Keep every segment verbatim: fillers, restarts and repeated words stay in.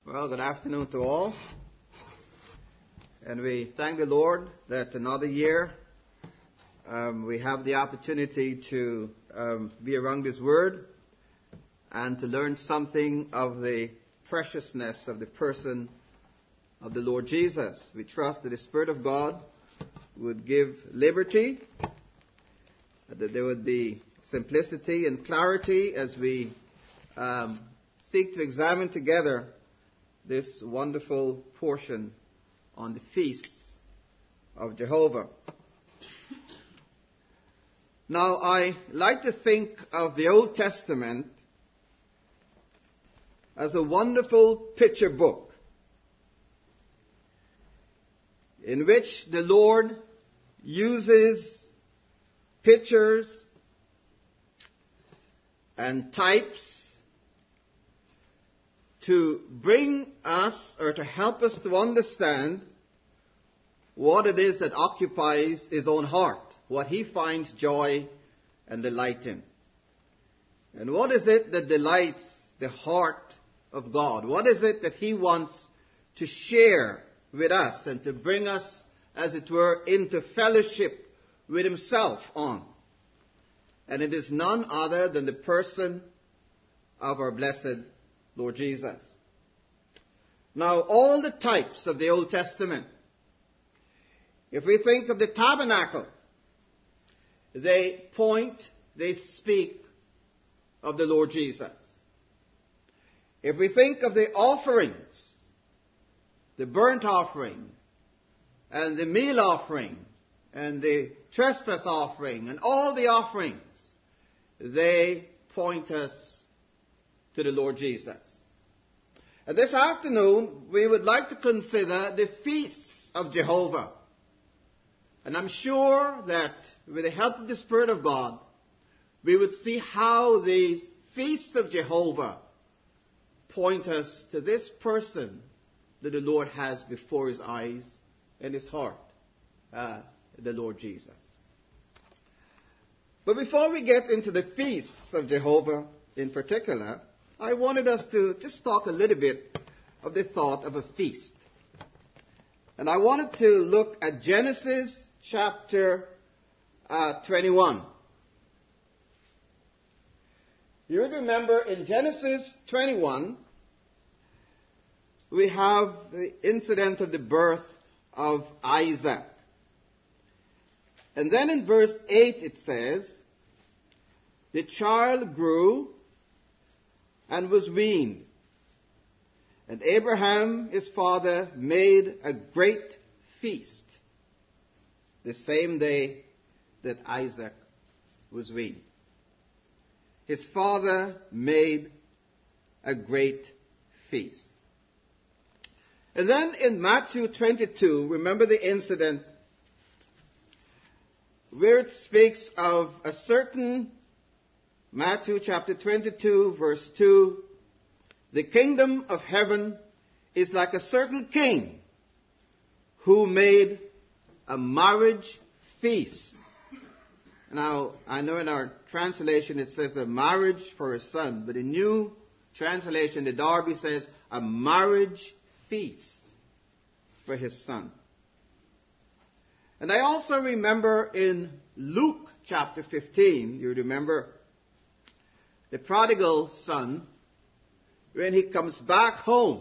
Well, good afternoon to all. And we thank the Lord that another year um, we have the opportunity to um, be around His Word and to learn something of the preciousness of the person of the Lord Jesus. We trust that the Spirit of God would give liberty, that there would be simplicity and clarity as we um, seek to examine together this wonderful portion on the feasts of Jehovah. Now, I like to think of the Old Testament as a wonderful picture book in which the Lord uses pictures and types to bring us or to help us to understand what it is that occupies His own heart, what He finds joy and delight in. And what is it that delights the heart of God? What is it that He wants to share with us and to bring us, as it were, into fellowship with Himself on? And it is none other than the person of our blessed Lord Jesus. Now, all the types of the Old Testament, if we think of the tabernacle, they point, they speak of the Lord Jesus. If we think of the offerings, the burnt offering, and the meal offering, and the trespass offering, and all the offerings, they point us to the Lord Jesus. And this afternoon, we would like to consider the feasts of Jehovah. And I'm sure that with the help of the Spirit of God, we would see how these feasts of Jehovah point us to this person that the Lord has before His eyes and His heart, uh, the Lord Jesus. But before we get into the feasts of Jehovah in particular, I wanted us to just talk a little bit of the thought of a feast. And I wanted to look at Genesis chapter uh, twenty-one. You would remember in Genesis twenty-one, we have the incident of the birth of Isaac. And then in verse eight it says, the child grew and was weaned. And Abraham, his father, made a great feast the same day that Isaac was weaned. His father made a great feast. And then in Matthew twenty-two, remember the incident where it speaks of a certain, Matthew chapter twenty-two, verse two, the kingdom of heaven is like a certain king who made a marriage feast. Now, I know in our translation it says a marriage for his son, but in new translation, the Darby says a marriage feast for his son. And I also remember in Luke chapter fifteen, you remember the prodigal son, when he comes back home,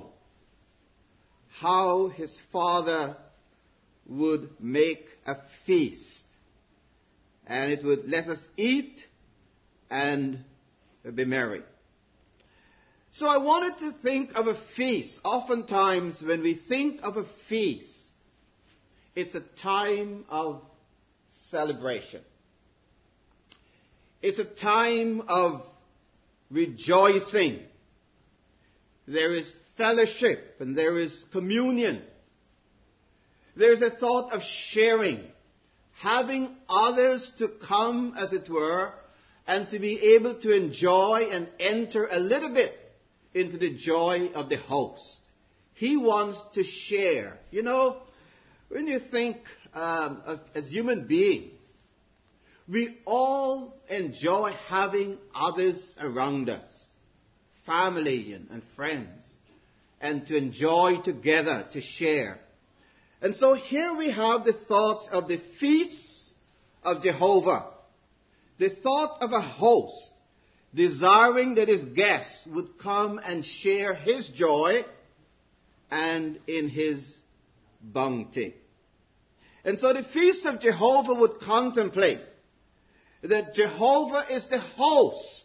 how his father would make a feast. And it would let us eat and be merry. So I wanted to think of a feast. Oftentimes when we think of a feast, it's a time of celebration. It's a time of rejoicing. There is fellowship and there is communion. There is a thought of sharing, having others to come, as it were, and to be able to enjoy and enter a little bit into the joy of the host. He wants to share. You know, when you think um, of, as human beings, we all enjoy having others around us, family and, and friends. and to enjoy together, to share. And so here we have the thought of the feasts of Jehovah. The thought of a host desiring that his guests would come and share his joy and in his bounty. And so the feast of Jehovah would contemplate that Jehovah is the host.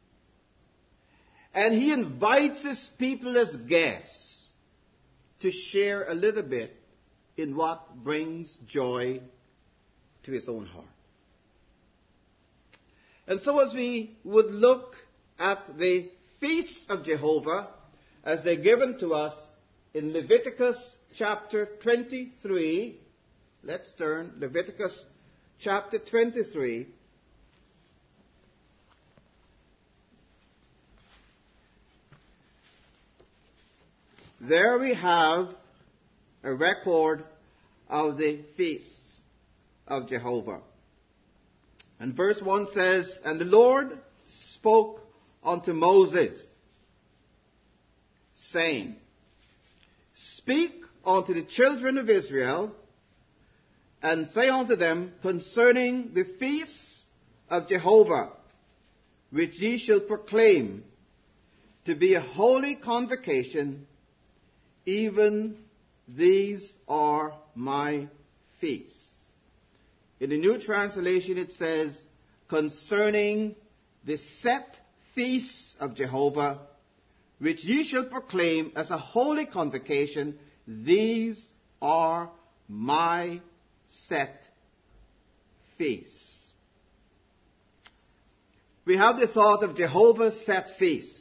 And he invites his people as guests to share a little bit in what brings joy to his own heart. And so as we would look at the feasts of Jehovah as they're given to us in Leviticus chapter twenty-three, let's turn, Leviticus chapter twenty-three. There we have a record of the feasts of Jehovah. And verse one says, "And the Lord spoke unto Moses, saying, Speak unto the children of Israel, and say unto them concerning the feasts of Jehovah, which ye shall proclaim to be a holy convocation, even these are my feasts." In the New Translation it says, concerning the set feasts of Jehovah, which ye shall proclaim as a holy convocation, these are my set feasts. We have the thought of Jehovah's set feasts.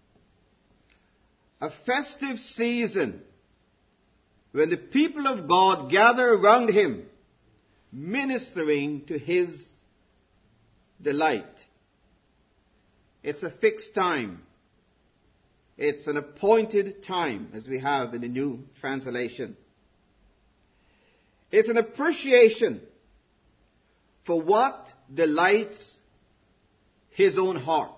A festive season when the people of God gather around him, ministering to his delight. It's a fixed time. It's an appointed time, as we have in the New Translation. It's an appreciation for what delights his own heart.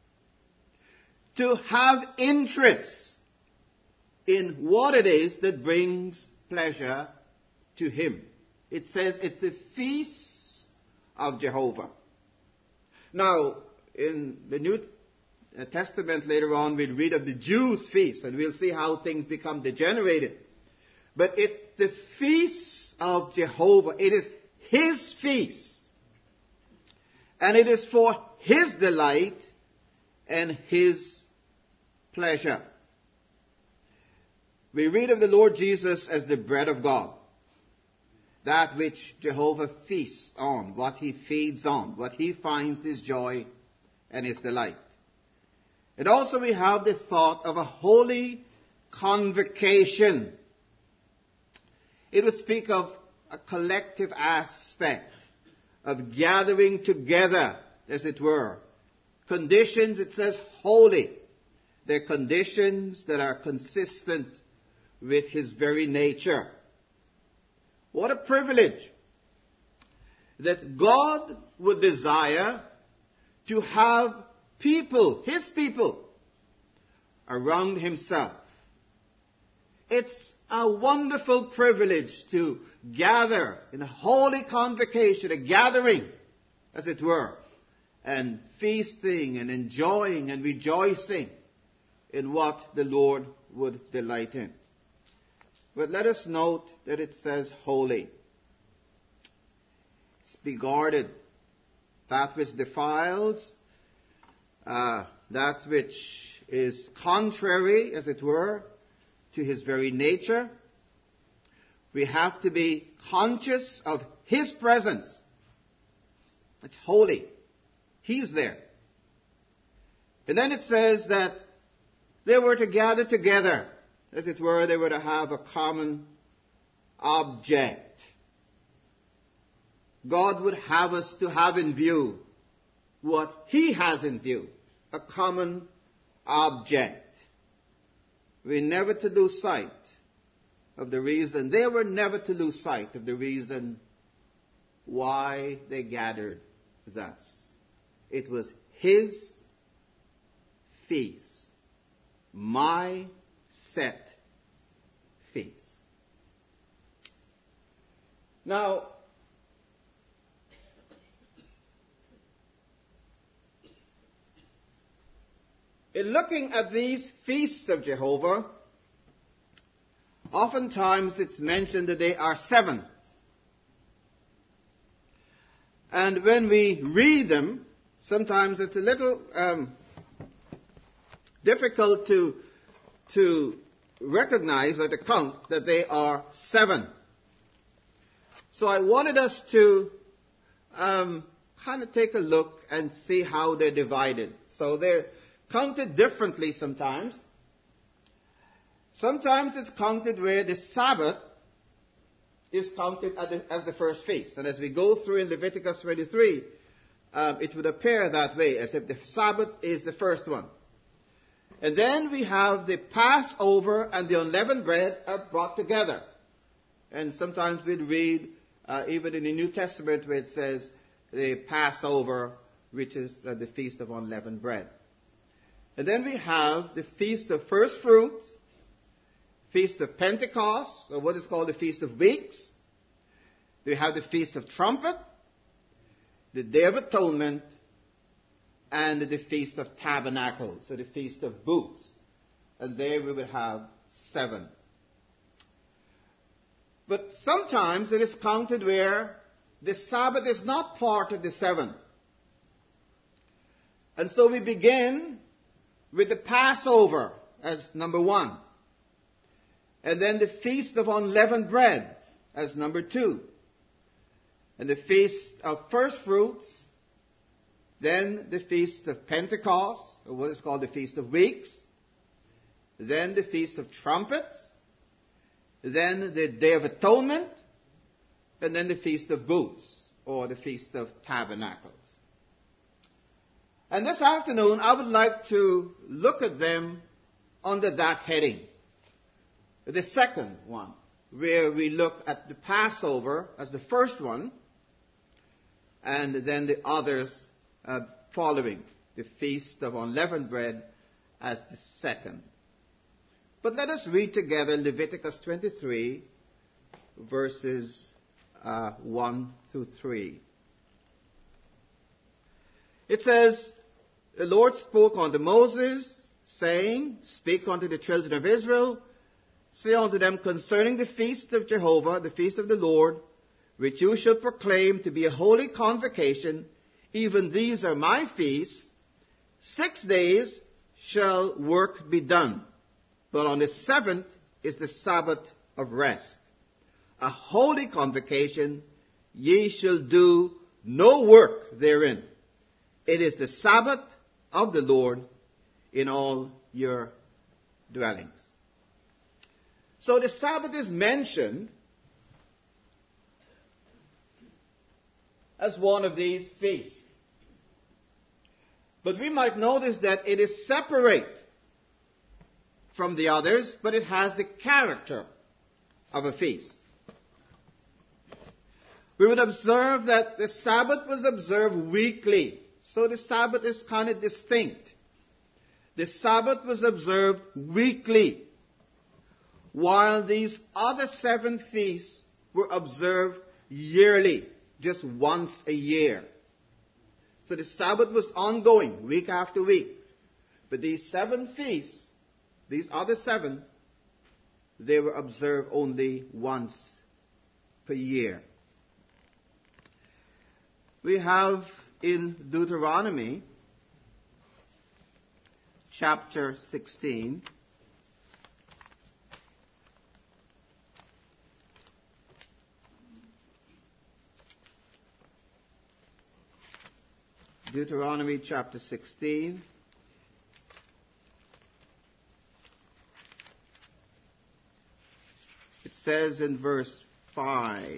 To have interest in what it is that brings pleasure to him. It says it's the feasts of Jehovah. Now, in the New Testament later on, we'll read of the Jews' feasts, and we'll see how things become degenerated. But it's the feasts of Jehovah. It is his feast. And it is for his delight and his pleasure. We read of the Lord Jesus as the bread of God. That which Jehovah feasts on, what he feeds on, what he finds his joy and his delight. And also we have the thought of a holy convocation. It would speak of a collective aspect of gathering together, as it were. Conditions, it says holy. They're conditions that are consistent with his very nature. What a privilege that God would desire to have people, his people, around himself. It's a wonderful privilege to gather in a holy convocation, a gathering, as it were, and feasting and enjoying and rejoicing in what the Lord would delight in. But let us note that it says holy. It's be guarded. That which defiles, uh, that which is contrary, as it were, to his very nature. We have to be conscious of his presence. It's holy. He's there. And then it says that they were to gather together. As it were, they were to have a common object. God would have us to have in view what he has in view, a common object. We're never to lose sight of the reason, they were never to lose sight of the reason why they gathered thus. It was his feast, my set feast. Now, in looking at these feasts of Jehovah, oftentimes it's mentioned that they are seven. And when we read them, sometimes it's a little um, difficult to, to recognize or to count that they are seven. So I wanted us to um, kind of take a look and see how they're divided. So they're counted differently sometimes. Sometimes it's counted where the Sabbath is counted as the, as the first feast. And as we go through in Leviticus twenty-three, um, it would appear that way, as if the Sabbath is the first one. And then we have the Passover and the unleavened bread are brought together. And sometimes we'd read, uh, even in the New Testament, where it says the Passover, which is uh, the Feast of Unleavened Bread. And then we have the Feast of First Fruits, Feast of Pentecost, or what is called the Feast of Weeks. We have the Feast of Trumpet, the Day of Atonement, and the Feast of Tabernacles, so the Feast of Booths. And there we would have seven. But sometimes it is counted where the Sabbath is not part of the seven. And so we begin with the Passover as number one. And then the Feast of Unleavened Bread as number two. And the Feast of First Fruits. Then the Feast of Pentecost, or what is called the Feast of Weeks. Then the Feast of Trumpets. Then the Day of Atonement. And then the Feast of Booths, or the Feast of Tabernacles. And this afternoon, I would like to look at them under that heading. The second one, where we look at the Passover as the first one, and then the others uh, following, the Feast of Unleavened Bread as the second. But let us read together Leviticus twenty-three, verses uh, one through three. It says, "The Lord spoke unto Moses, saying, Speak unto the children of Israel, say unto them concerning the feast of Jehovah, the feast of the Lord, which you shall proclaim to be a holy convocation, even these are my feasts. Six days shall work be done, but on the seventh is the Sabbath of rest. A holy convocation, ye shall do no work therein. It is the Sabbath of the Lord in all your dwellings." So the Sabbath is mentioned as one of these feasts. But we might notice that it is separate from the others, but it has the character of a feast. We would observe that the Sabbath was observed weekly. So the Sabbath is kind of distinct. The Sabbath was observed weekly, while these other seven feasts were observed yearly, just once a year. So the Sabbath was ongoing, week after week. But these seven feasts, these other seven, they were observed only once per year. We have in Deuteronomy chapter sixteen, Deuteronomy chapter sixteen, it says in verse five,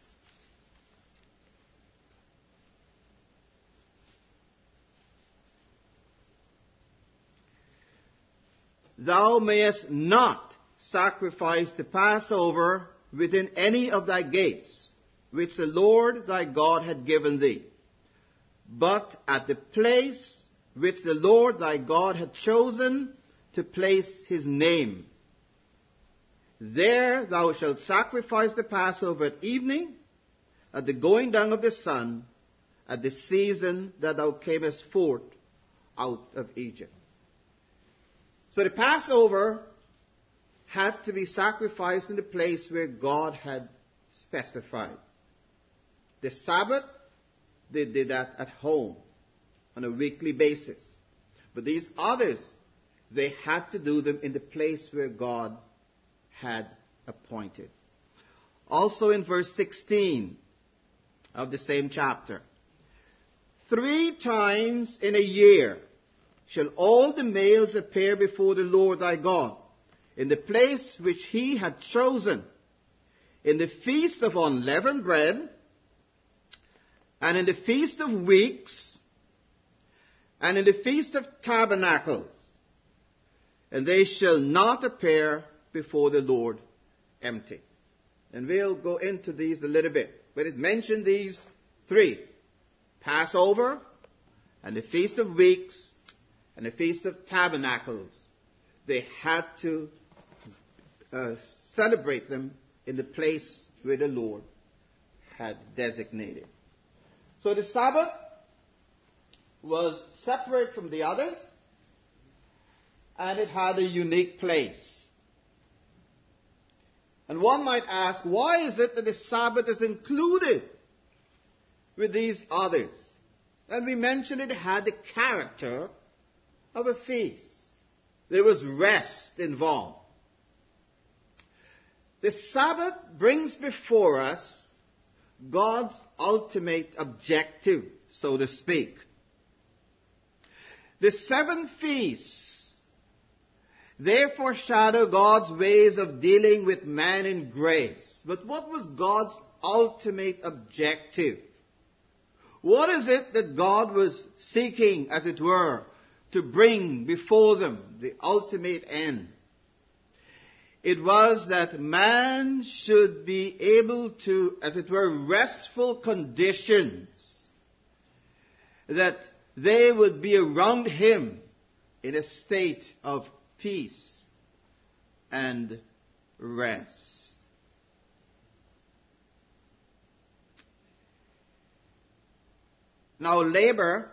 "Thou mayest not sacrifice the Passover within any of thy gates, which the Lord thy God had given thee, but at the place which the Lord thy God had chosen to place his name, There thou shalt sacrifice the Passover at evening, at the going down of the sun, at the season that thou camest forth out of Egypt. So the Passover had to be sacrificed in the place where God had specified. The Sabbath, they did that at home on a weekly basis. But these others, they had to do them in the place where God had appointed. Also in verse sixteen of the same chapter. Three times in a year shall all the males appear before the Lord thy God, in the place which he had chosen, in the feast of unleavened bread, and in the feast of weeks, and in the feast of tabernacles, and they shall not appear before the Lord empty. And we'll go into these a little bit. But it mentioned these three. Passover, and the Feast of Weeks, and the Feast of Tabernacles. They had to uh, celebrate them in the place where the Lord had designated. So the Sabbath was separate from the others, and it had a unique place. And one might ask, why is it that the Sabbath is included with these others? And we mentioned it had the character of a feast. There was rest involved. The Sabbath brings before us God's ultimate objective, so to speak. The seven feasts, they foreshadow God's ways of dealing with man in grace. But what was God's ultimate objective? What is it that God was seeking, as it were, to bring before them, the ultimate end? It was that man should be able to, as it were, restful conditions, that they would be around him in a state of peace and rest. Now, labor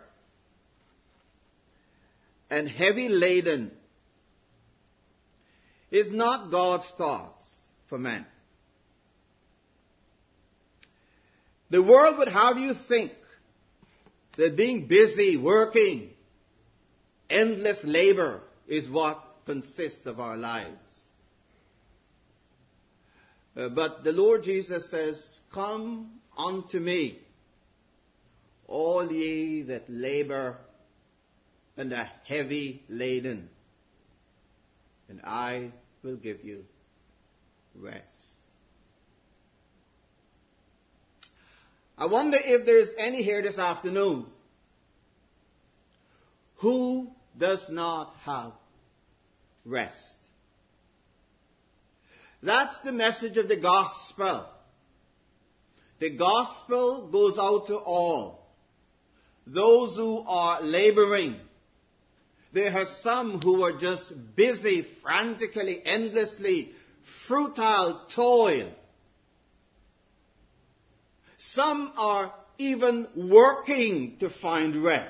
and heavy laden is not God's thoughts for man. The world would have you think that being busy, working, endless labor is what consists of our lives. Uh, but the Lord Jesus says, "Come unto me, all ye that labor and are heavy laden, and I will give you rest." I wonder if there's any here this afternoon who does not have rest. That's the message of the gospel. The gospel goes out to all. Those who are laboring. There are some who are just busy, frantically, endlessly, futile toil. Some are even working to find rest.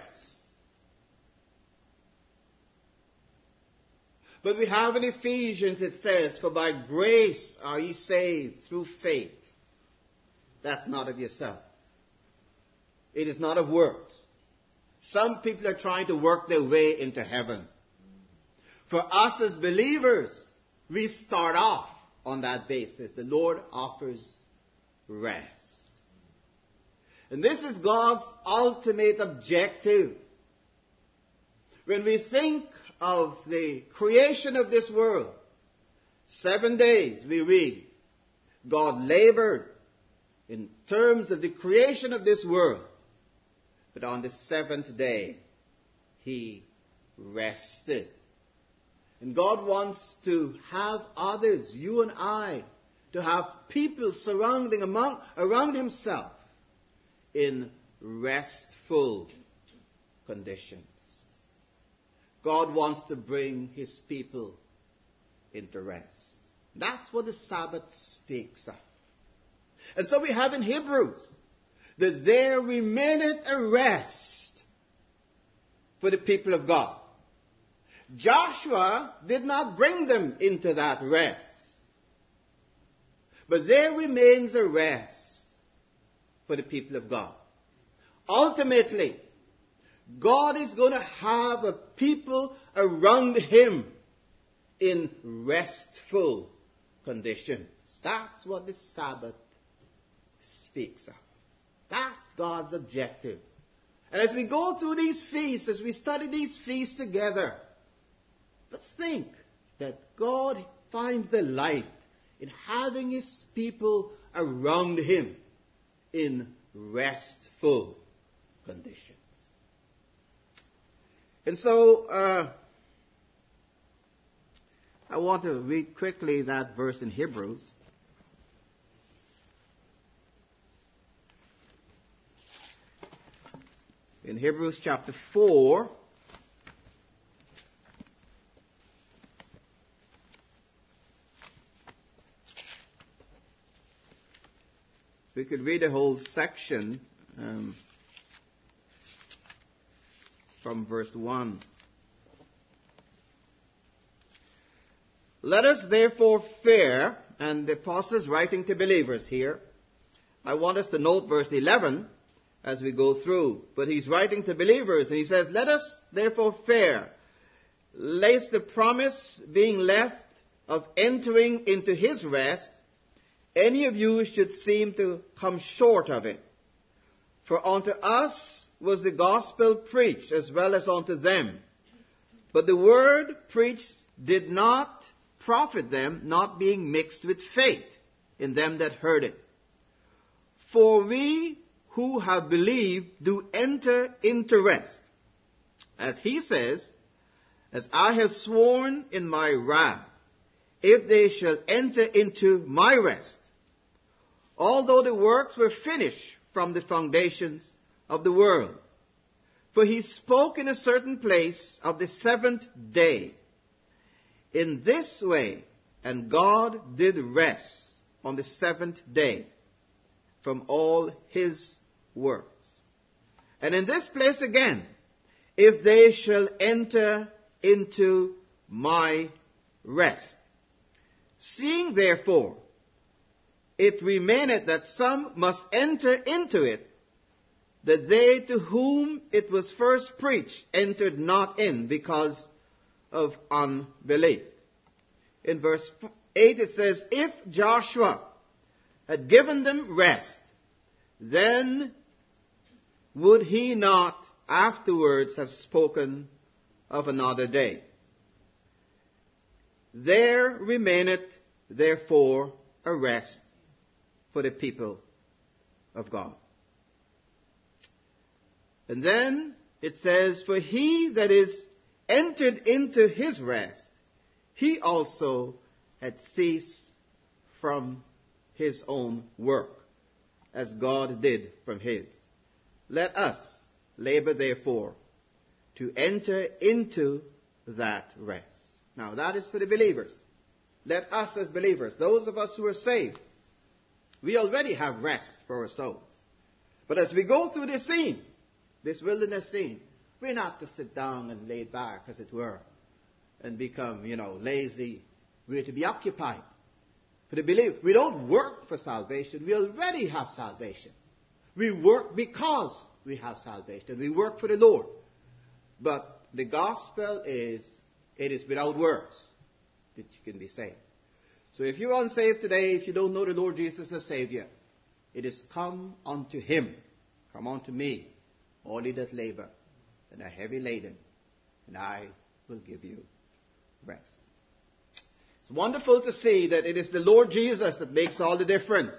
But we have in Ephesians, it says, "For by grace are ye saved through faith." That's not of yourself. It is not of works. Some people are trying to work their way into heaven. For us as believers, we start off on that basis. The Lord offers rest. And this is God's ultimate objective. When we think of the creation of this world, seven days we read, God labored in terms of the creation of this world. But on the seventh day, He rested. And God wants to have others, you and I, to have people surrounding among, around Himself in restful conditions. God wants to bring His people into rest. That's what the Sabbath speaks of. And so we have in Hebrews that there remaineth a rest for the people of God. Joshua did not bring them into that rest. But there remains a rest for the people of God. Ultimately, God is going to have a people around him in restful conditions. That's what the Sabbath speaks of. That's God's objective. And as we go through these feasts, as we study these feasts together, let's think that God finds delight in having his people around him in restful conditions. And so, uh, I want to read quickly that verse in Hebrews. In Hebrews chapter four, we could read a whole section um, from verse one. Let us therefore fear, and the apostle is writing to believers here. I want us to note verse eleven as we go through. But he's writing to believers, and he says, let us therefore fear, lest the promise being left of entering into his rest, any of you should seem to come short of it. For unto us was the gospel preached as well as unto them. But the word preached did not profit them, not being mixed with faith in them that heard it. For we who have believed do enter into rest. As he says, as I have sworn in my wrath, if they shall enter into my rest, although the works were finished from the foundations of the world. For he spoke in a certain place of the seventh day. In this way, and God did rest on the seventh day from all his works. And in this place again, if they shall enter into my rest. Seeing therefore, it remaineth that some must enter into it, that they to whom it was first preached entered not in because of unbelief. In verse eight it says, if Joshua had given them rest, then would he not afterwards have spoken of another day? There remaineth therefore a rest for the people of God. And then it says, for he that is entered into his rest, he also had ceased from his own work, as God did from his. Let us labor therefore to enter into that rest. Now that is for the believers. Let us as believers, those of us who are saved, we already have rest for our souls. But as we go through this scene, this wilderness scene, we're not to sit down and lay back, as it were, and become, you know, lazy. We're to be occupied. For the believer, we don't work for salvation. We already have salvation. We work because we have salvation. We work for the Lord. But the gospel is, it is without works that you can be saved. So if you're unsaved today, if you don't know the Lord Jesus as Savior, it is come unto him, come unto me, all ye that labor and are heavy laden, and I will give you rest. It's wonderful to see that it is the Lord Jesus that makes all the difference.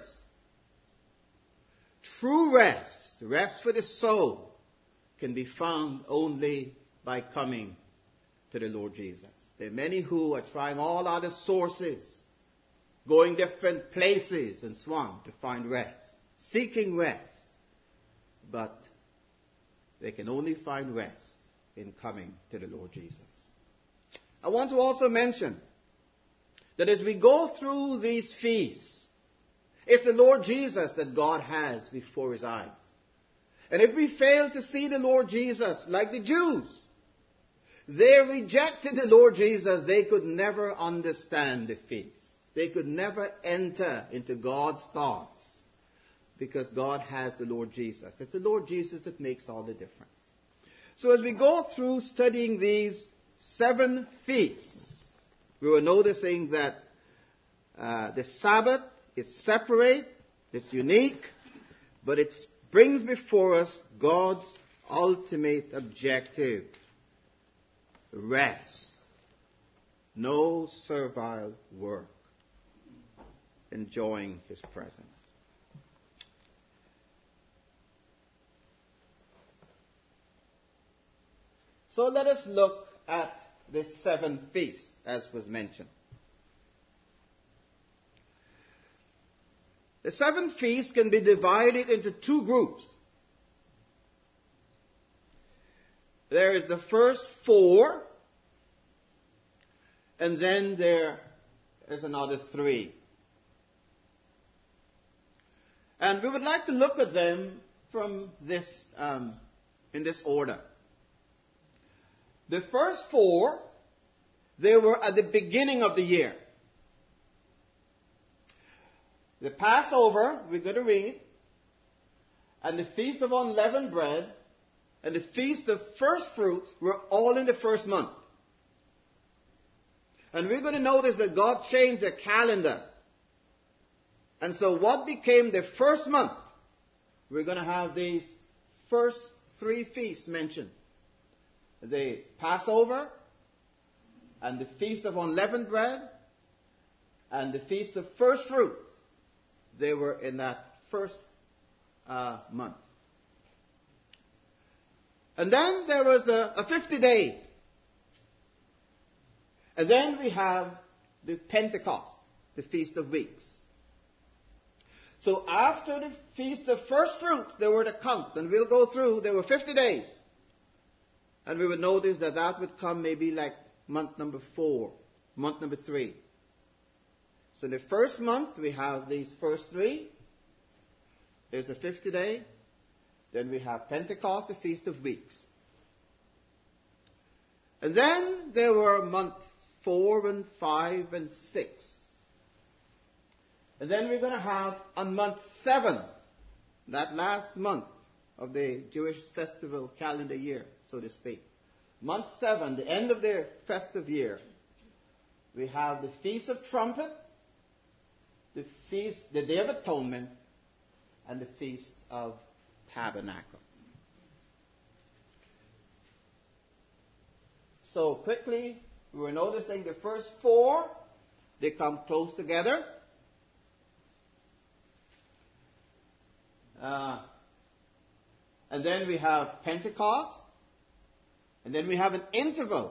True rest, rest for the soul, can be found only by coming to the Lord Jesus. There are many who are trying all other sources, going different places and so on to find rest, seeking rest. But they can only find rest in coming to the Lord Jesus. I want to also mention that as we go through these feasts, it's the Lord Jesus that God has before His eyes. And if we fail to see the Lord Jesus, like the Jews, they rejected the Lord Jesus. They could never understand the feast. They could never enter into God's thoughts because God has the Lord Jesus. It's the Lord Jesus that makes all the difference. So as we go through studying these seven feasts, we were noticing that uh, the Sabbath is separate, it's unique, but it brings before us God's ultimate objective: rest, no servile work, enjoying His presence. So let us look at the seven feasts, as was mentioned. The seven feasts can be divided into two groups. There is the first four, and then there is another three. And we would like to look at them from this, um, in this order. The first four, they were at the beginning of the year. The Passover, we're going to read, and the Feast of Unleavened Bread, and the Feast of First Fruits were all in the first month. And we're going to notice that God changed the calendar. And so what became the first month, we're going to have these first three feasts mentioned. The Passover, and the Feast of Unleavened Bread, and the Feast of First Fruits. They were in that first uh, month. And then there was a, a fifty day. And then we have the Pentecost, the Feast of Weeks. So after the Feast of First Fruits, there were the count, and we'll go through, there were fifty days. And we would notice that that would come maybe like month number four, month number three. So the first month, we have these first three. There's a fifty day. Then we have Pentecost, the Feast of Weeks. And then there were month four and five and six. And then we're going to have on month seven, that last month of the Jewish festival calendar year, so to speak. Month seven, the end of their festive year, we have the Feast of Trumpet, the feast, the Day of Atonement, and the Feast of Tabernacles. So quickly, we were noticing the first four, they come close together. Uh, and then we have Pentecost. And then we have an interval.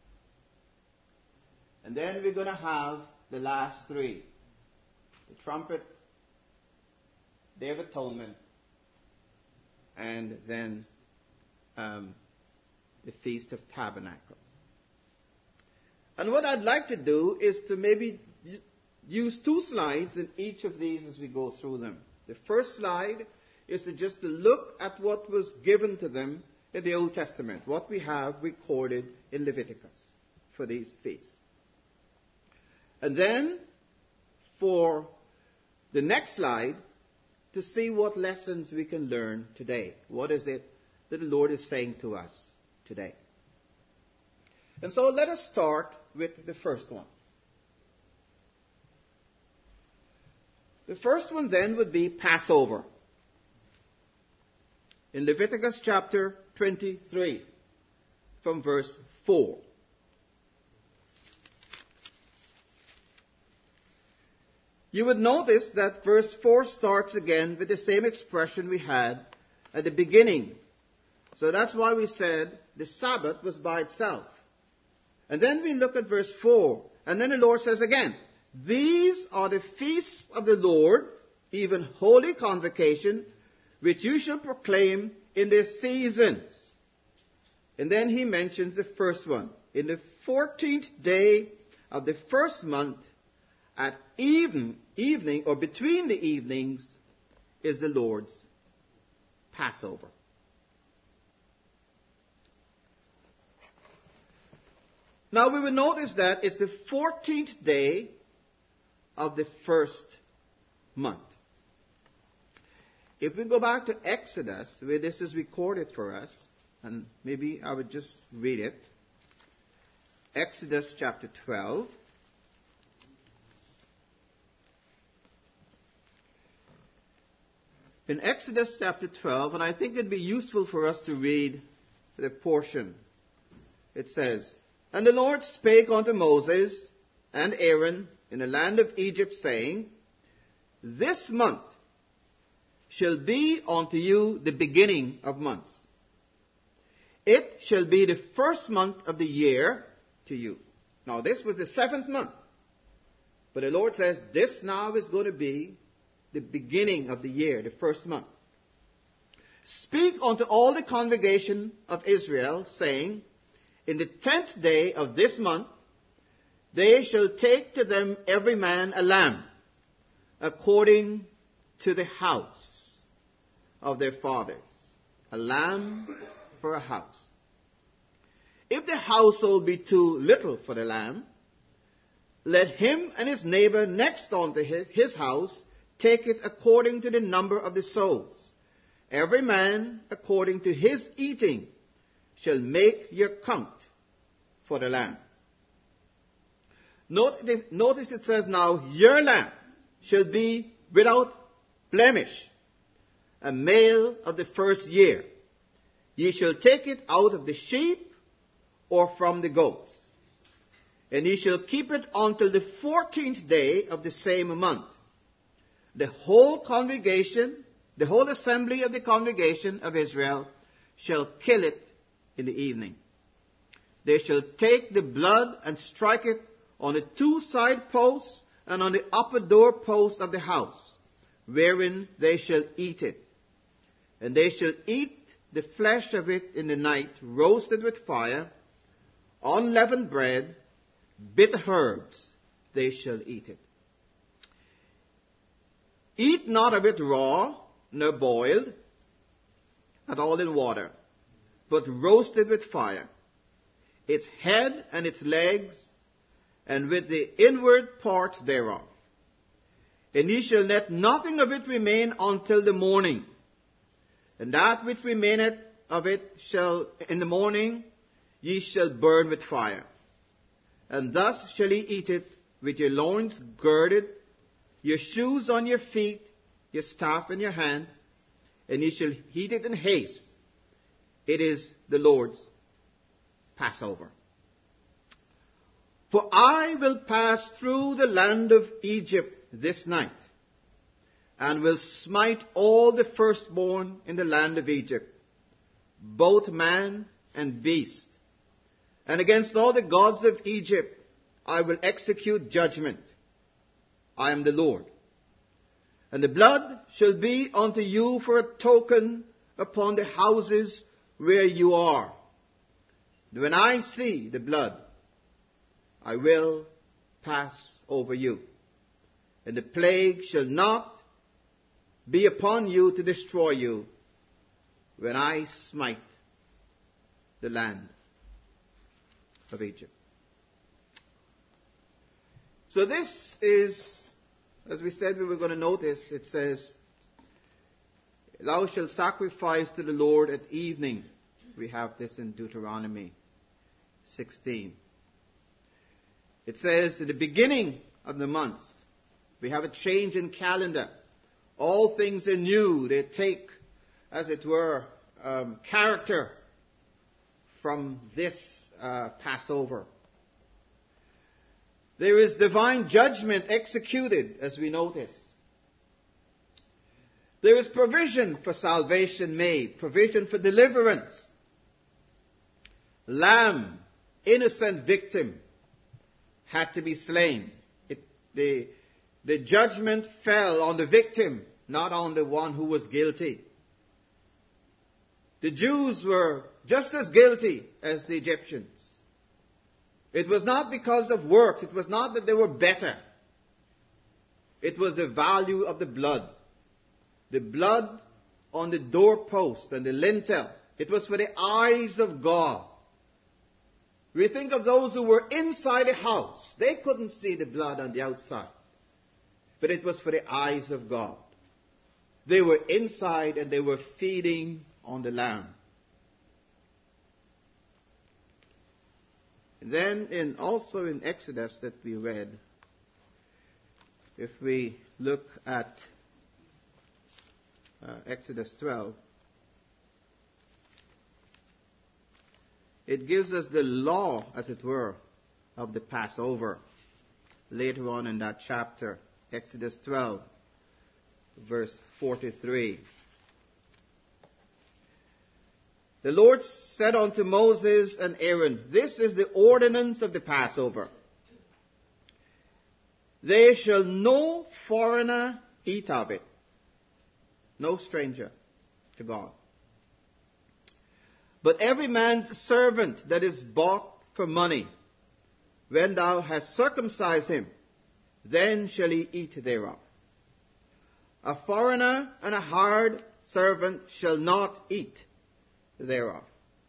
And then we're going to have the last three. The trumpet, Day of Atonement, and then um, the Feast of Tabernacles. And what I'd like to do is to maybe use two slides in each of these as we go through them. The first slide is to just to look at what was given to them in the Old Testament, what we have recorded in Leviticus for these feasts. And then, for the next slide, to see what lessons we can learn today. What is it that the Lord is saying to us today? And so let us start with the first one. The first one then would be Passover. In Leviticus chapter twenty-three, from verse four. You would notice that verse four starts again with the same expression we had at the beginning. So that's why we said the Sabbath was by itself. And then we look at verse four, and then the Lord says again, these are the feasts of the Lord, even holy convocation, which you shall proclaim in their seasons. And then he mentions the first one. In the fourteenth day of the first month, at even, evening or between the evenings is the Lord's Passover. Now we will notice that it's the fourteenth day of the first month. If we go back to Exodus, where this is recorded for us, and maybe I would just read it. Exodus chapter twelve. In Exodus chapter twelve, and I think it'd be useful for us to read the portion. It says, "And the Lord spake unto Moses and Aaron in the land of Egypt, saying, This month shall be unto you the beginning of months. It shall be the first month of the year to you." Now this was the seventh month. But the Lord says, this now is going to be the beginning of the year, the first month. "Speak unto all the congregation of Israel, saying, In the tenth day of this month, they shall take to them every man a lamb, according to the house of their fathers. A lamb for a house. If the household be too little for the lamb, let him and his neighbor next unto his, his house take it according to the number of the souls. Every man according to his eating shall make your count for the lamb." Notice, notice it says now, "Your lamb shall be without blemish, a male of the first year. Ye shall take it out of the sheep or from the goats. And ye shall keep it until the fourteenth day of the same month. The whole congregation, the whole assembly of the congregation of Israel shall kill it in the evening. They shall take the blood and strike it on the two side posts and on the upper door post of the house, wherein they shall eat it. And they shall eat the flesh of it in the night, roasted with fire, unleavened bread, bitter herbs, they shall eat it. Eat not of it raw, nor boiled, at all in water, but roasted with fire, its head and its legs, and with the inward parts thereof. And ye shall let nothing of it remain until the morning. And that which remaineth of it shall in the morning ye shall burn with fire. And thus shall ye eat it, with your loins girded, your shoes on your feet, your staff in your hand, and ye shall eat it in haste. It is the Lord's Passover. For I will pass through the land of Egypt this night, and will smite all the firstborn in the land of Egypt, both man and beast. And against all the gods of Egypt I will execute judgment. I am the Lord. And the blood shall be unto you for a token upon the houses where you are. And when I see the blood, I will pass over you. And the plague shall not be upon you to destroy you when I smite the land of Egypt. So this is, as we said we were going to notice, it says, "Thou shalt sacrifice to the Lord at evening." We have this in Deuteronomy sixteen. It says, at the beginning of the months, we have a change in calendar. All things are new. They take, as it were, um, character from this uh, Passover. There is divine judgment executed, as we notice. There is provision for salvation made, provision for deliverance. Lamb, innocent victim, had to be slain. It, the, the judgment fell on the victim, not on the one who was guilty. The Jews were just as guilty as the Egyptians. It was not because of works. It was not that they were better. It was the value of the blood. The blood on the doorpost and the lintel. It was for the eyes of God. We think of those who were inside the house. They couldn't see the blood on the outside. But it was for the eyes of God. They were inside and they were feeding on the lamb. And then in, also in Exodus that we read, if we look at uh, Exodus twelve, it gives us the law, as it were, of the Passover. Later on in that chapter, Exodus twelve, verse forty-three. The Lord said unto Moses and Aaron, this is the ordinance of the Passover. They shall no foreigner eat of it. No stranger to God. But every man's servant that is bought for money, when thou hast circumcised him, then shall he eat thereof. A foreigner and a hired servant shall not eat thereof.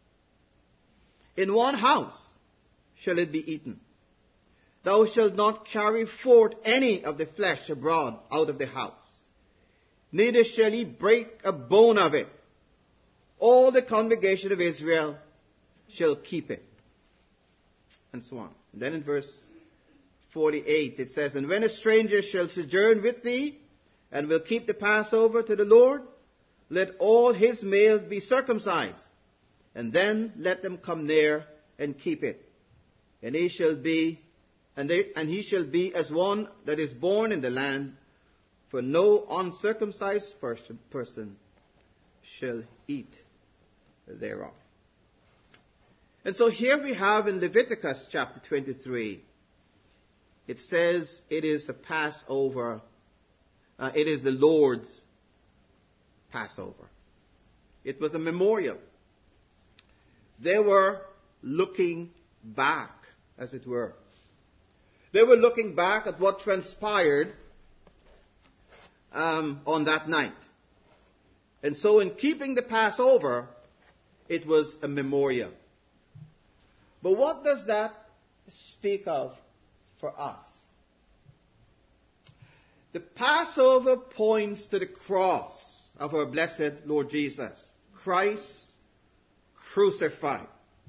In one house shall it be eaten. Thou shalt not carry forth any of the flesh abroad out of the house. Neither shall he break a bone of it. All the congregation of Israel shall keep it. And so on. And then in verse forty-eight it says, and when a stranger shall sojourn with thee, and will keep the Passover to the Lord, let all his males be circumcised, and then let them come near and keep it. And he shall be, and, they, and he shall be as one that is born in the land, for no uncircumcised person, person shall eat thereof. And so here we have in Leviticus chapter twenty-three, it says it is the Passover, uh, it is the Lord's Passover. It was a memorial. They were looking back, as it were. They were looking back at what transpired um, on that night. And so in keeping the Passover, it was a memorial. But what does that speak of for us? The Passover points to the cross of our blessed Lord Jesus, Christ crucified.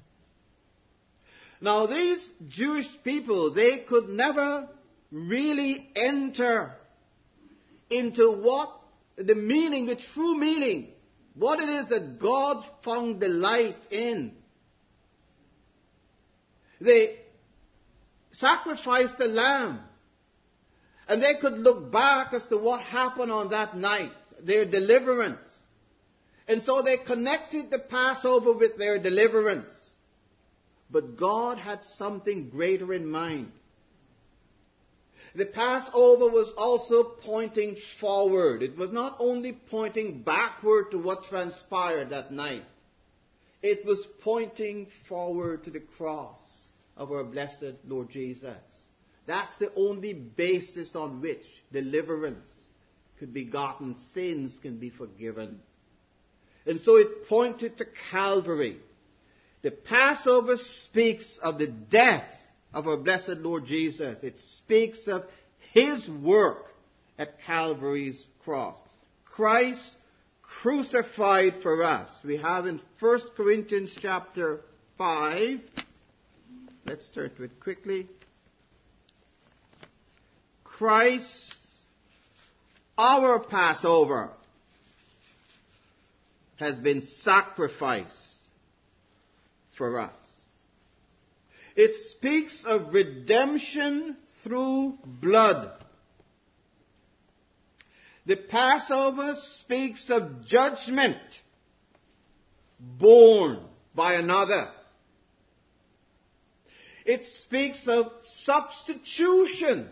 Now these Jewish people, they could never really enter into what the meaning, the true meaning, what it is that God found delight in. They sacrificed the lamb, and they could look back as to what happened on that night, their deliverance. And so they connected the Passover with their deliverance. But God had something greater in mind. The Passover was also pointing forward. It was not only pointing backward to what transpired that night. It was pointing forward to the cross of our blessed Lord Jesus. That's the only basis on which deliverance could be gotten, sins can be forgiven. And so it pointed to Calvary. The Passover speaks of the death of our blessed Lord Jesus. It speaks of His work at Calvary's cross. Christ crucified for us. We have in First Corinthians chapter five. Let's turn to it quickly. Christ, our Passover, has been sacrificed for us. It speaks of redemption through blood. The Passover speaks of judgment borne by another. It speaks of substitution.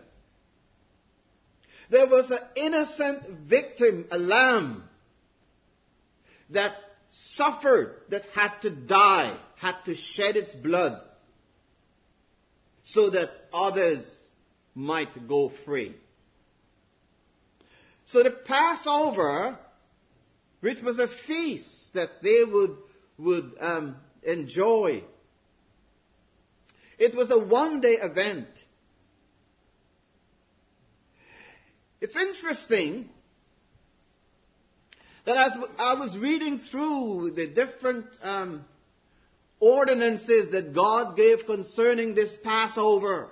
There was an innocent victim, a lamb, that suffered, that had to die, had to shed its blood, so that others might go free. So the Passover, which was a feast that they would, would um, enjoy, it was a one-day event. It's interesting that as I was reading through the different um, ordinances that God gave concerning this Passover,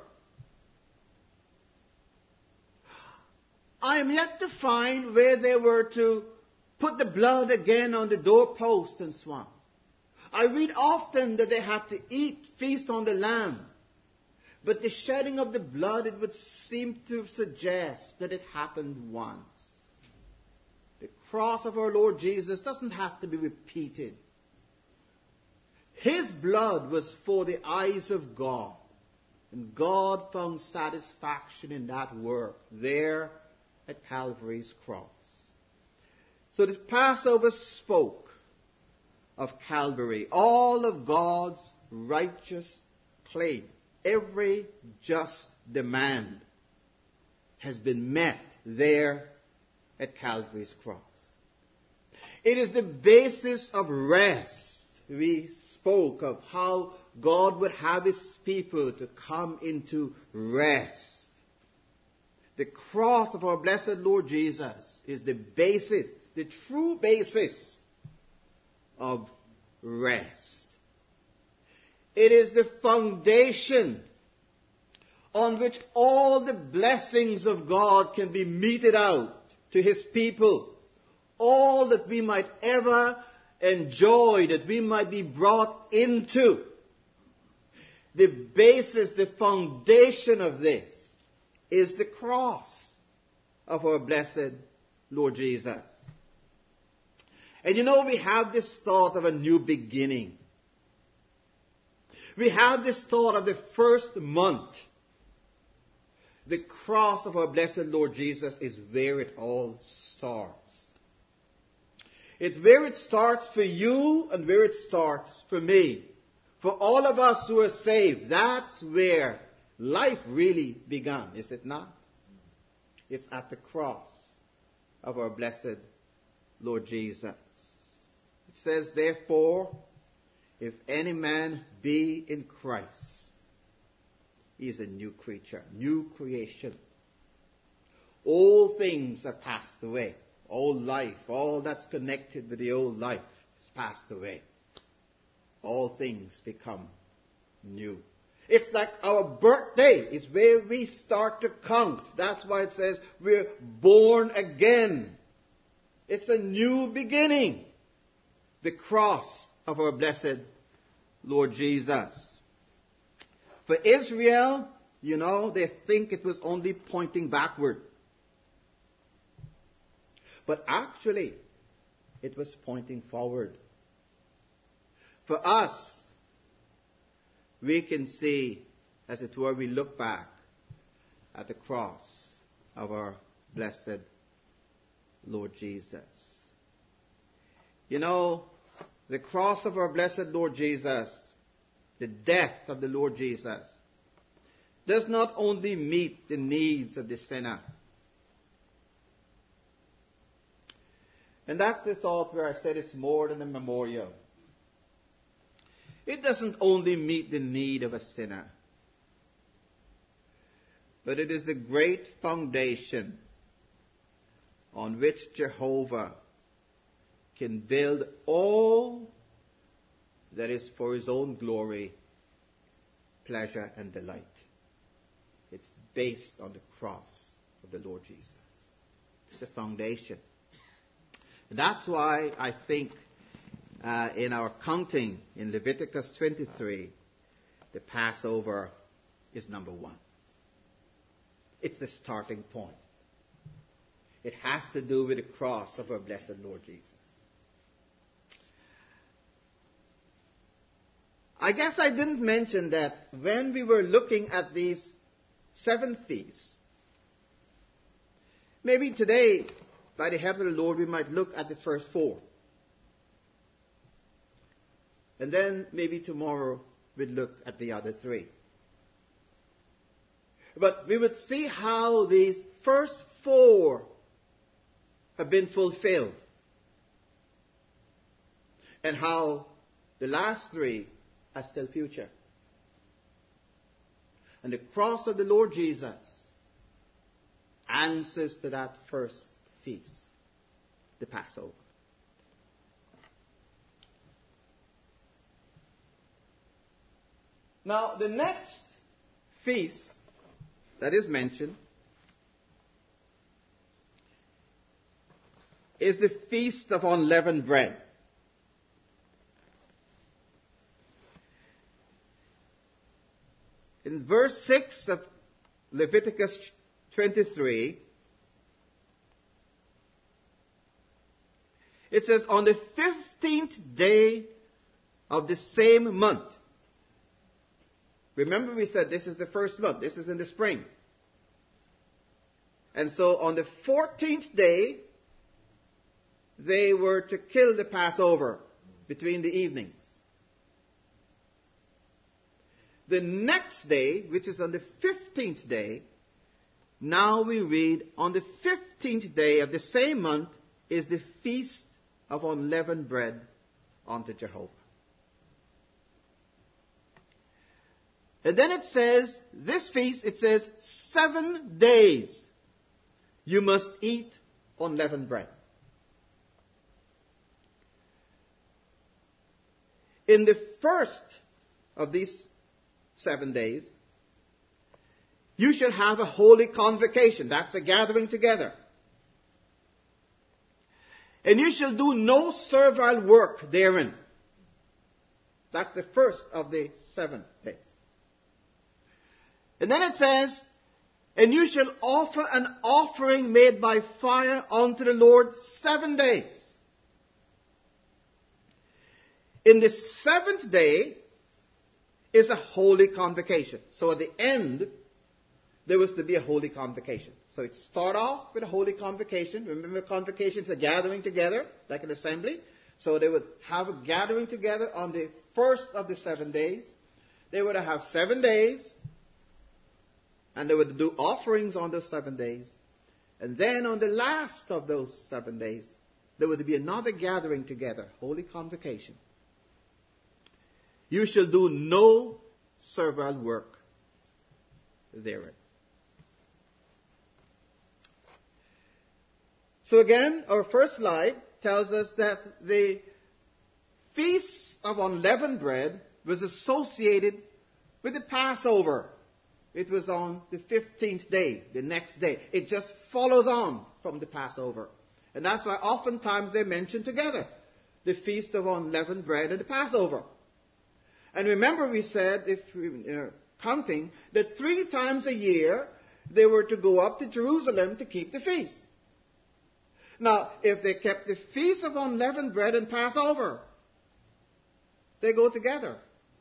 I am yet to find where they were to put the blood again on the doorpost and so on. I read often that they had to eat, feast on the lamb. But the shedding of the blood, it would seem to suggest that it happened once. The cross of our Lord Jesus doesn't have to be repeated. His blood was for the eyes of God. And God found satisfaction in that work there at Calvary's cross. So this Passover spoke of Calvary. All of God's righteous claim, every just demand has been met there at Calvary's cross. It is the basis of rest. We spoke of how God would have His people to come into rest. The cross of our blessed Lord Jesus is the basis, the true basis of rest. It is the foundation on which all the blessings of God can be meted out to His people. All that we might ever enjoy, that we might be brought into. The basis, the foundation of this is the cross of our blessed Lord Jesus. And you know, we have this thought of a new beginning. We have this thought of the first month. The cross of our blessed Lord Jesus is where it all starts. It's where it starts for you and where it starts for me. For all of us who are saved, that's where life really began, is it not? It's at the cross of our blessed Lord Jesus. It says, therefore, if any man be in Christ, he is a new creature, new creation. All things are passed away. Old life, all that's connected with the old life is passed away. All things become new. It's like our birthday is where we start to count. That's why it says we're born again. It's a new beginning. The cross of our blessed Lord Jesus. For Israel, you know, they think it was only pointing backward. But actually, it was pointing forward. For us, we can see, as it were, we look back at the cross of our blessed Lord Jesus. You know, the cross of our blessed Lord Jesus, the death of the Lord Jesus, does not only meet the needs of the sinner. And that's the thought where I said it's more than a memorial. It doesn't only meet the need of a sinner, but it is the great foundation on which Jehovah can build all that is for His own glory, pleasure, and delight. It's based on the cross of the Lord Jesus. It's the foundation. And that's why I think uh, in our counting in Leviticus twenty-three, the Passover is number one. It's the starting point. It has to do with the cross of our blessed Lord Jesus. I guess I didn't mention that when we were looking at these seven feasts, maybe today, by the help of the Lord, we might look at the first four. And then maybe tomorrow we'd look at the other three. But we would see how these first four have been fulfilled, and how the last three are still future. And the cross of the Lord Jesus answers to that first feast, the Passover. Now, the next feast that is mentioned is the Feast of Unleavened Bread. In verse six of Leviticus twenty-three, it says, on the fifteenth day of the same month. Remember, we said this is the first month. This is in the spring. And so on the fourteenth day, they were to kill the Passover between the evenings. The next day, which is on the fifteenth day, now we read, on the fifteenth day of the same month is the Feast of Unleavened Bread unto Jehovah. And then it says, this feast, it says, seven days you must eat unleavened bread. In the first of these seven days, you shall have a holy convocation. That's a gathering together. And you shall do no servile work therein. That's the first of the seven days. And then it says, and you shall offer an offering made by fire unto the Lord seven days. In the seventh day is a holy convocation. So at the end, there was to be a holy convocation. So it started off with a holy convocation. Remember, convocation is a gathering together, like an assembly. So they would have a gathering together on the first of the seven days. They would have seven days. And they would do offerings on those seven days. And then on the last of those seven days, there would be another gathering together, holy convocation. You shall do no servile work therein. So again, our first slide tells us that the Feast of Unleavened Bread was associated with the Passover. It was on the fifteenth day, the next day. It just follows on from the Passover. And that's why oftentimes they're mentioned together. The Feast of Unleavened Bread and the Passover. And remember we said, if we are counting, that three times a year they were to go up to Jerusalem to keep the feast. Now, if they kept the Feast of Unleavened Bread and Passover, they go together.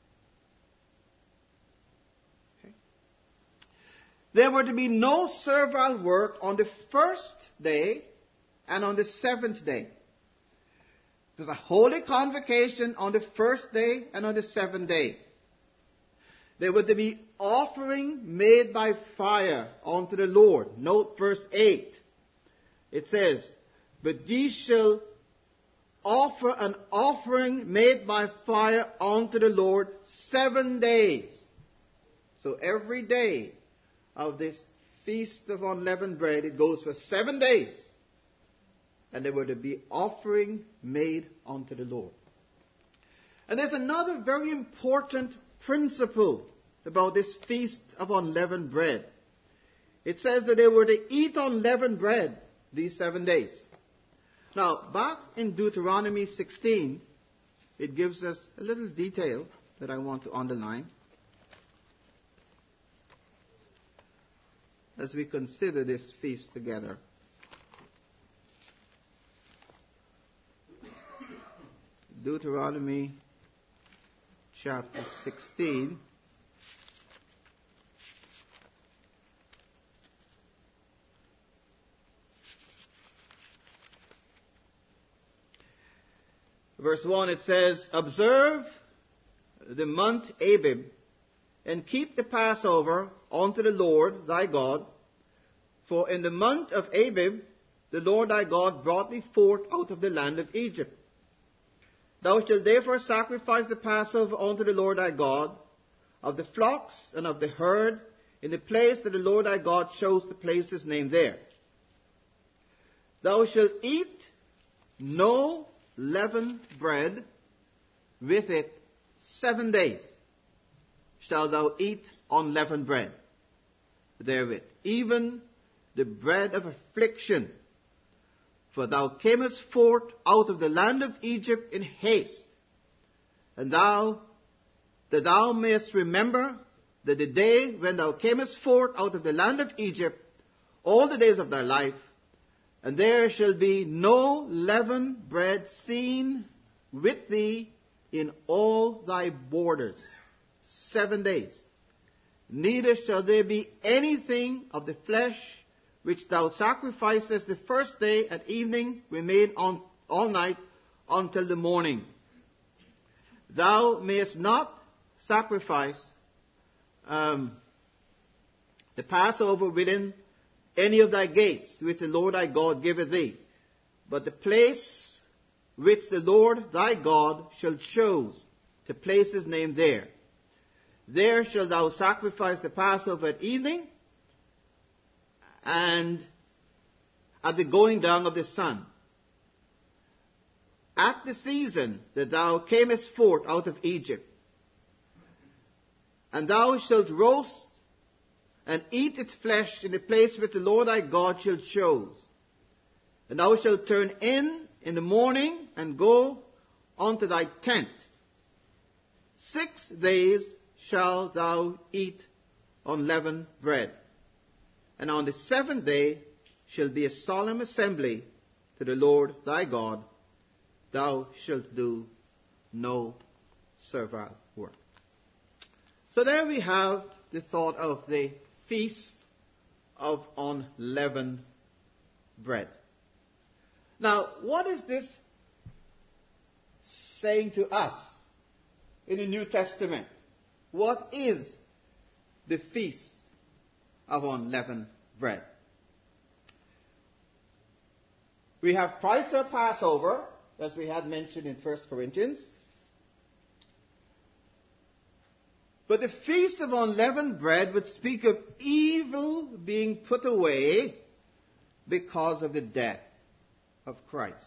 There were to be no servile work on the first day and on the seventh day. It was a holy convocation on the first day and on the seventh day. There were to be offering made by fire unto the Lord. Note verse eight. It says, but ye shall offer an offering made by fire unto the Lord seven days. So every day of this Feast of Unleavened Bread, it goes for seven days. And there were to be offering made unto the Lord. And there's another very important principle about this Feast of Unleavened Bread. It says that they were to eat unleavened bread these seven days. Now, back in Deuteronomy sixteen, it gives us a little detail that I want to underline as we consider this feast together. Deuteronomy chapter sixteen. Verse one, it says, observe the month Abib, and keep the Passover unto the Lord thy God. For in the month of Abib the Lord thy God brought thee forth out of the land of Egypt. Thou shalt therefore sacrifice the Passover unto the Lord thy God, of the flocks and of the herd, in the place that the Lord thy God chose to place his name there. Thou shalt eat no leavened bread with it seven days. Shalt thou eat unleavened bread therewith, even the bread of affliction. For thou camest forth out of the land of Egypt in haste, and thou, that thou mayest remember that the day when thou camest forth out of the land of Egypt, all the days of thy life, and there shall be no leavened bread seen with thee in all thy borders, seven days. Neither shall there be anything of the flesh which thou sacrificest the first day at evening remain on all night until the morning. Thou mayest not sacrifice um, the Passover within any of thy gates which the Lord thy God giveth thee, but the place which the Lord thy God shall choose to place his name there. There shalt thou sacrifice the Passover at evening, and at the going down of the sun, at the season that thou camest forth out of Egypt. And thou shalt roast and eat its flesh in the place which the Lord thy God shall choose. And thou shalt turn in in the morning and go unto thy tent. Six days shalt thou eat unleavened bread. And on the seventh day shall be a solemn assembly to the Lord thy God. Thou shalt do no servile work. So there we have the thought of the feast of unleavened bread. Now, what is this saying to us in the New Testament? What is the feast of unleavened bread? We have Christ's Passover, as we had mentioned in First Corinthians. But the feast of unleavened bread would speak of evil being put away because of the death of Christ.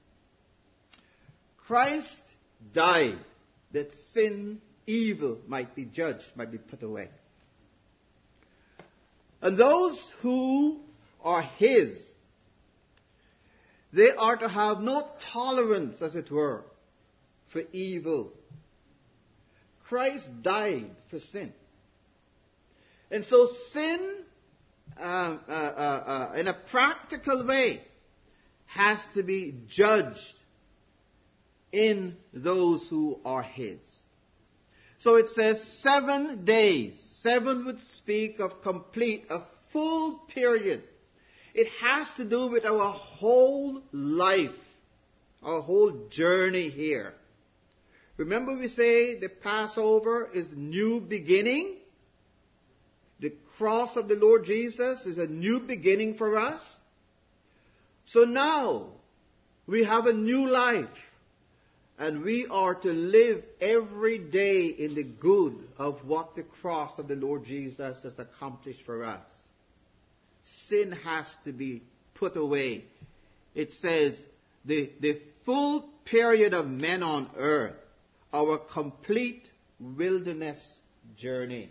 Christ died that sin, evil might be judged, might be put away. And those who are his, they are to have no tolerance, as it were, for evil. Christ died for sin. And so sin, uh, uh, uh, uh, in a practical way, has to be judged in those who are his. So it says seven days. Seven would speak of complete, a full period. It has to do with our whole life, our whole journey here. Remember we say the Passover is new beginning. The cross of the Lord Jesus is a new beginning for us. So now we have a new life. And we are to live every day in the good of what the cross of the Lord Jesus has accomplished for us. Sin has to be put away. It says the, the full period of men on earth, our complete wilderness journey.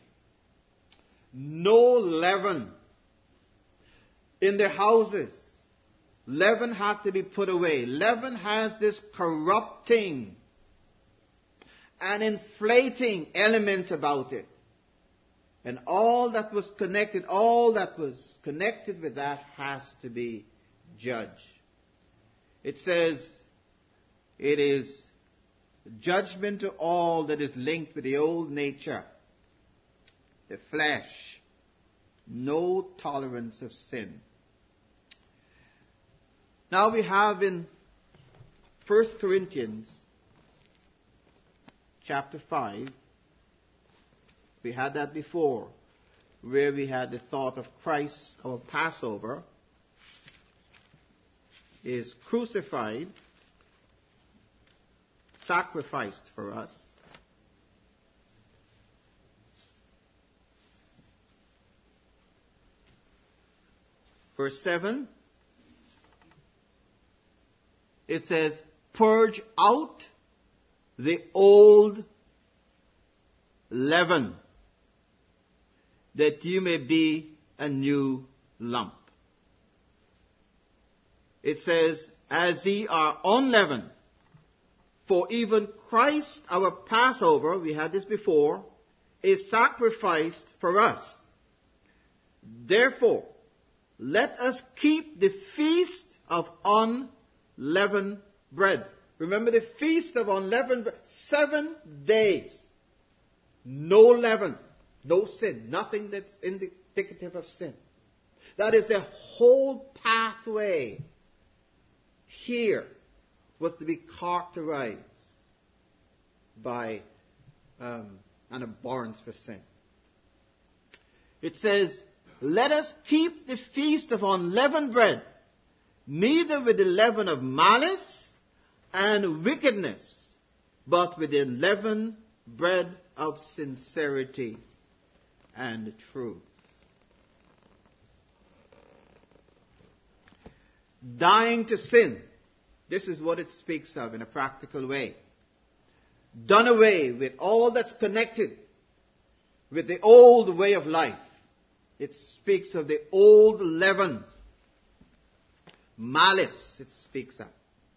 No leaven in the houses. Leaven had to be put away. Leaven has this corrupting and inflating element about it. And all that was connected, all that was connected with that has to be judged. It says it is judgment to all that is linked with the old nature, the flesh, no tolerance of sin. Now we have in First Corinthians chapter five, we had that before, where we had the thought of Christ, our Passover. is crucified, sacrificed for us. Verse seven, it says, purge out the old leaven, that you may be a new lump. It says, as ye are unleavened, for even Christ, our Passover, we had this before, is sacrificed for us. Therefore, let us keep the feast of unleavened bread. Remember the feast of unleavened bread. Seven days. No leaven. No sin. Nothing that's indicative of sin. That is the whole pathway here was to be characterized by um, an abhorrence for sin. It says, let us keep the feast of unleavened bread, neither with the leaven of malice and wickedness, but with the leavened bread of sincerity and truth. Dying to sin. This is what it speaks of in a practical way. Done away with all that's connected with the old way of life. It speaks of the old leaven. Malice, it speaks of.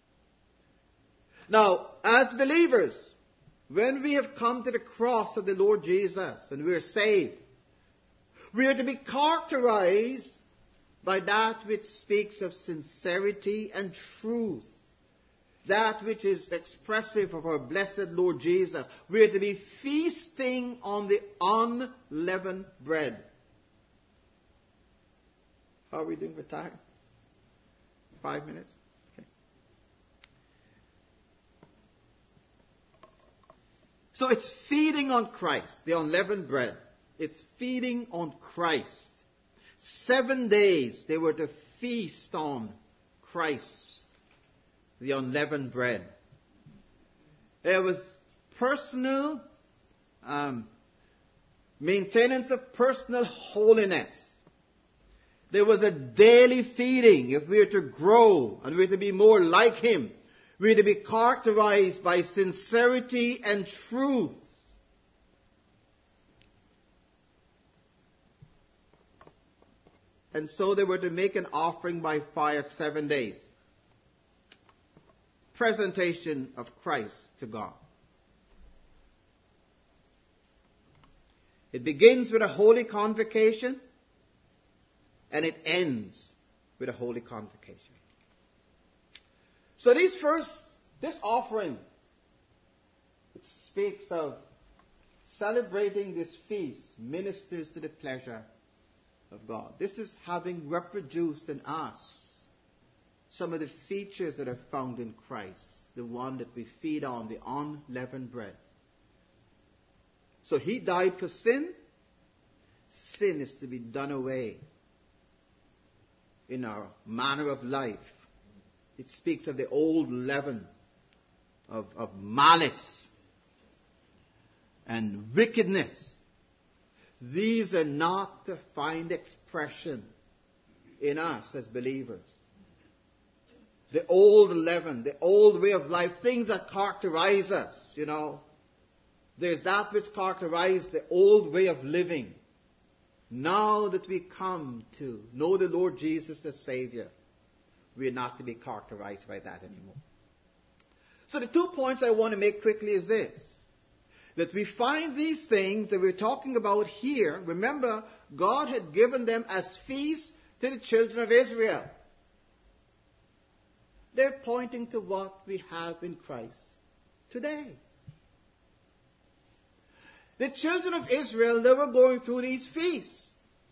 Now, as believers, when we have come to the cross of the Lord Jesus and we are saved, we are to be characterized by that which speaks of sincerity and truth. That which is expressive of our blessed Lord Jesus. We are to be feasting on the unleavened bread. How are we doing with time? Five minutes? Okay. So it's feeding on Christ, the unleavened bread. It's feeding on Christ. Seven days they were to feast on Christ, the unleavened bread. There was personal um, maintenance of personal holiness. There was a daily feeding. If we are to grow and we are to be more like Him, we are to be characterized by sincerity and truth. And so they were to make an offering by fire seven days. Presentation of Christ to God. It begins with a holy convocation and it ends with a holy convocation. So these first, this offering, it speaks of celebrating this feast, ministers to the pleasure of God. This is having reproduced in us some of the features that are found in Christ, the one that we feed on, the unleavened bread. So He died for sin. Sin is to be done away in our manner of life. It speaks of the old leaven of, of malice and wickedness. These are not to find expression in us as believers. The old leaven, the old way of life, things that characterize us, you know. There's that which characterizes the old way of living. Now that we come to know the Lord Jesus as Savior, we are not to be characterized by that anymore. So the two points I want to make quickly is this. That we find these things that we're talking about here. Remember, God had given them as feasts to the children of Israel. They're pointing to what we have in Christ today. The children of Israel, they were going through these feasts.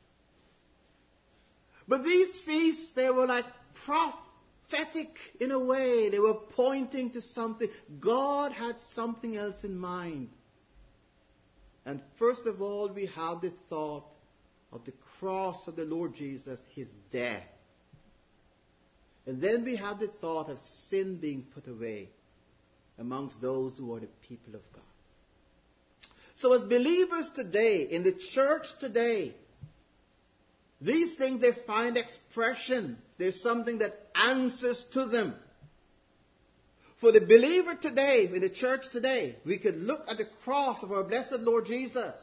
But these feasts, they were like prophetic in a way. They were pointing to something. God had something else in mind. And first of all, we have the thought of the cross of the Lord Jesus, His death. And then we have the thought of sin being put away amongst those who are the people of God. So as believers today, in the church today, these things, they find expression. There's something that answers to them. For the believer today, in the church today, we could look at the cross of our blessed Lord Jesus.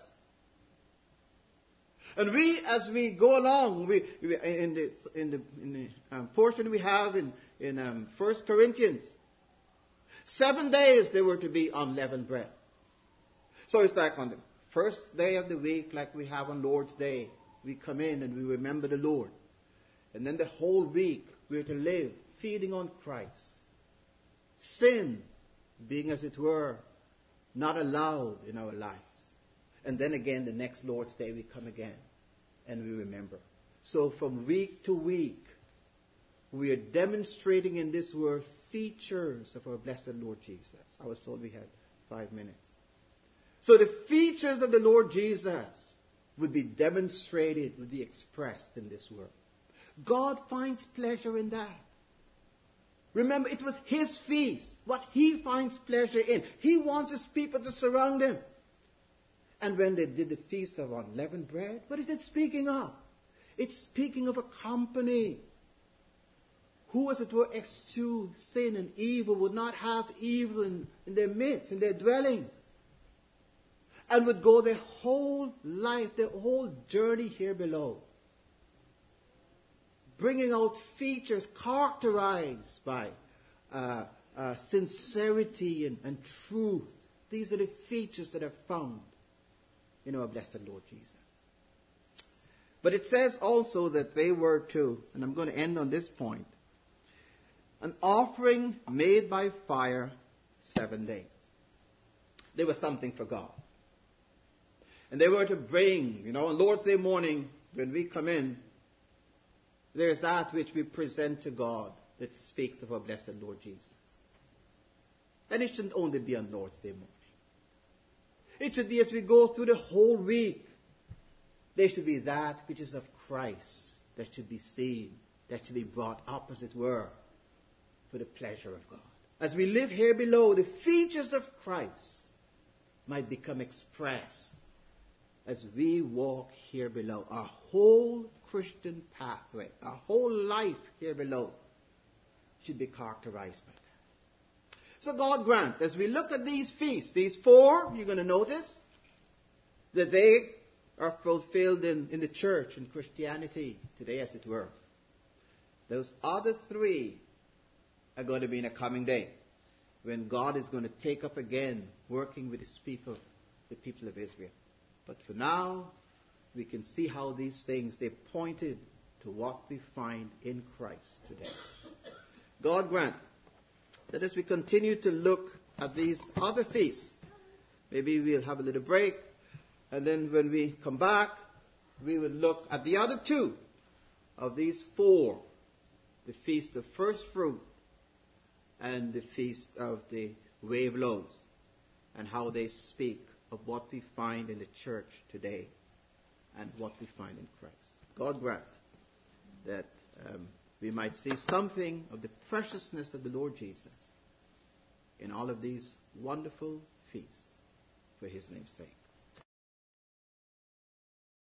And we, as we go along, we, we in the, in the, in the um, portion we have in, in um, First Corinthians, seven days they were to be unleavened bread. So it's like on the first day of the week, like we have on Lord's Day, we come in and we remember the Lord. And then the whole week we're to live feeding on Christ. Sin being, as it were, not allowed in our lives. And then again, the next Lord's Day, we come again and we remember. So from week to week, we are demonstrating in this word features of our blessed Lord Jesus. I was told we had five minutes. So the features of the Lord Jesus would be demonstrated, would be expressed in this word. God finds pleasure in that. Remember, it was His feast, what He finds pleasure in. He wants His people to surround Him. And when they did the feast of unleavened bread, what is it speaking of? It's speaking of a company who, as it were, eschew sin and evil, would not have evil in, in their midst, in their dwellings. And would go their whole life, their whole journey here below, bringing out features characterized by uh, uh, sincerity and, and truth. These are the features that are found in our blessed Lord Jesus. But it says also that they were to, and I'm going to end on this point, an offering made by fire seven days. They were something for God. And they were to bring, you know, on Lord's Day morning, when we come in, there's that which we present to God that speaks of our blessed Lord Jesus. And it shouldn't only be on Lord's Day morning. It should be as we go through the whole week. There should be that which is of Christ that should be seen, that should be brought up, as it were, for the pleasure of God. As we live here below, the features of Christ might become expressed as we walk here below. Our whole Christian pathway, our whole life here below should be characterized by that. So God grant, as we look at these feasts, these four, you're going to notice that they are fulfilled in, in the church, in Christianity today, as it were. Those other three are going to be in a coming day, when God is going to take up again working with His people, the people of Israel. But for now, we can see how these things, they pointed to what we find in Christ today. God grant that as we continue to look at these other feasts, maybe we'll have a little break, and then when we come back, we will look at the other two of these four, the Feast of First Fruit and the Feast of the Wave Loaves, and how they speak of what we find in the church today and what we find in Christ. God grant that um, we might see something of the preciousness of the Lord Jesus in all of these wonderful feasts for His name's sake.